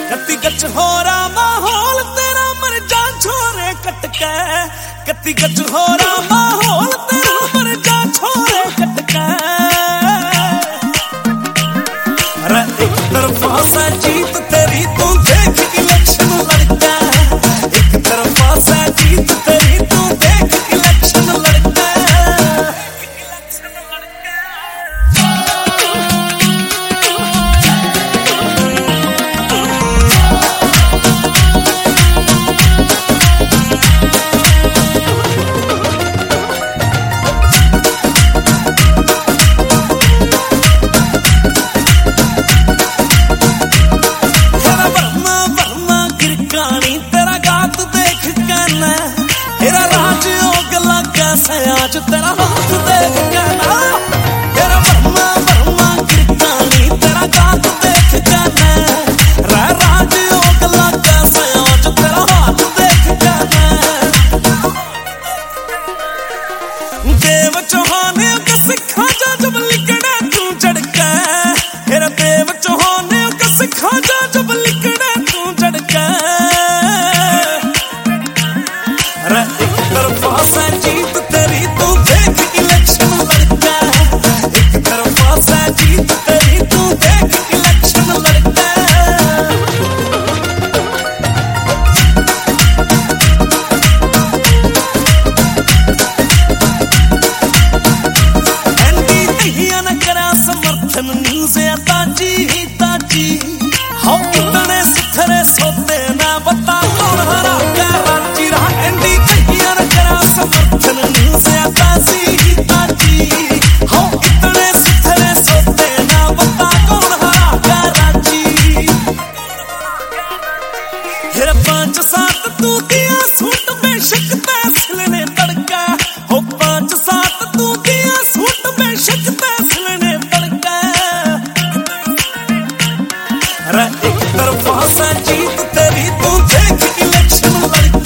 कत्ती गच हो रहा माहौल तेरा मर जा छोरे कटके, कत्ती गच हो रहा माहौल तेरा मर जा छोरे कटके। अरे एक तरफा से जीत तेरी तू देख इलेक्शन लड़का, एक तरफा से जीत तेरी तू देख इलेक्शन लड़का। तेरा राज योग लगा आज तेरा हाथ देख जाना, तेरा वर्मा वर्मा गिरकानी तेरा गात देख जाना, राज योग लगा आज तेरा हाथ देख जाना। देव चौहान का सिखा जा जब लिखना तू झड़का, तेरा देव चौहान का सिखा जा जब लिखना तू झड़का। एक तरफा से जीत तेरी तू देख इलेक्शन लड़का, एक तरफा से जीत तेरी तू देख इलेक्शन लड़का। एंडी दहिया न करा समर्थन न्यूज़ ताजी ताजी, हो इतने सुथरे सोते ना बता कौन हरा क्या रांची रहा। एंडी समर्थन न्यूज़ ताजी ताजी, हो इतने सुथरे सोते ना बता कौन हरा क्या रांची। फिर 5-7 तू दिया सूट बेशक तहसील ने तड़का, हो 5-7 तू दिया सूट बेशक तहसील ने तड़का। अरे एक तरफा से जीत तेरी तू देख इलेक्शन लड़का।